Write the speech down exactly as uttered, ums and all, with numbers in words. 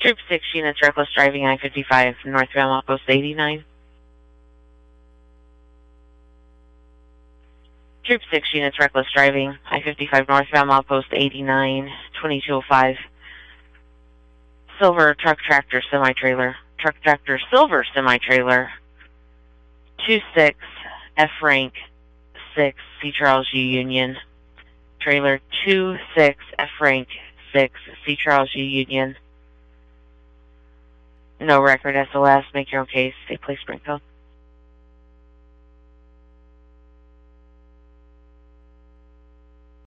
Troop six units, reckless driving, I fifty-five, northbound outpost eighty-nine. Troop six units, reckless driving, I fifty-five, northbound outpost eighty-nine, twenty-two oh five. Silver truck tractor semi-trailer. Truck tractor silver semi-trailer. two six, F rank six, C Charles U Union. Trailer two six, F rank six, C Charles U Union. No record S O S. Make your own case. State place Springfield.